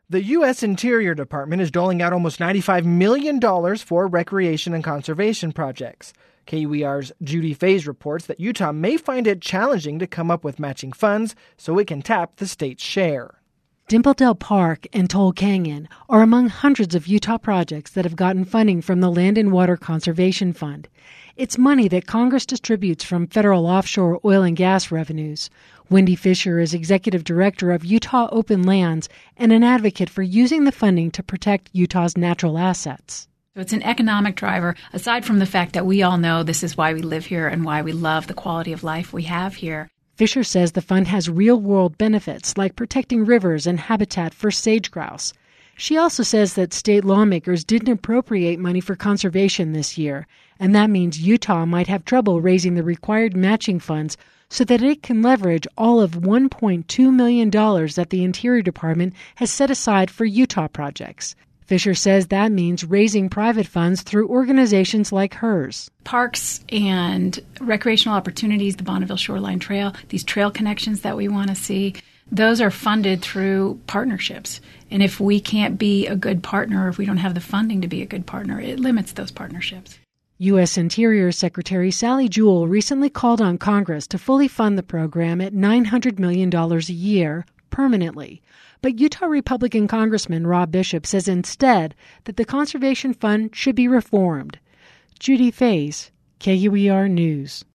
The U.S. Interior Department is doling out almost $95 million for recreation and conservation projects. KUER's Judy Faze reports that Utah may find it challenging to come up with matching funds so it can tap the state's share. Dimpledale Park and Toll Canyon are among hundreds of Utah projects that have gotten funding from the Land and Water Conservation Fund. It's money that Congress distributes from federal offshore oil and gas revenues. Wendy Fisher is executive director of Utah Open Lands and an advocate for using the funding to protect Utah's natural assets. So it's an economic driver, aside from the fact that we all know this is why we live here and why we love the quality of life we have here. Fisher says the fund has real-world benefits like protecting rivers and habitat for sage-grouse. She also says that state lawmakers didn't appropriate money for conservation this year, and that means Utah might have trouble raising the required matching funds so that it can leverage all of $1.2 million that the Interior Department has set aside for Utah projects. Fisher says that means raising private funds through organizations like hers. Parks and recreational opportunities, the Bonneville Shoreline Trail, these trail connections that we want to see, those are funded through partnerships. And if we can't be a good partner, or if we don't have the funding to be a good partner, it limits those partnerships. U.S. Interior Secretary Sally Jewell recently called on Congress to fully fund the program at $900 million a year permanently. But Utah Republican Congressman Rob Bishop says instead that the Conservation Fund should be reformed. Judy Faze, KUER News.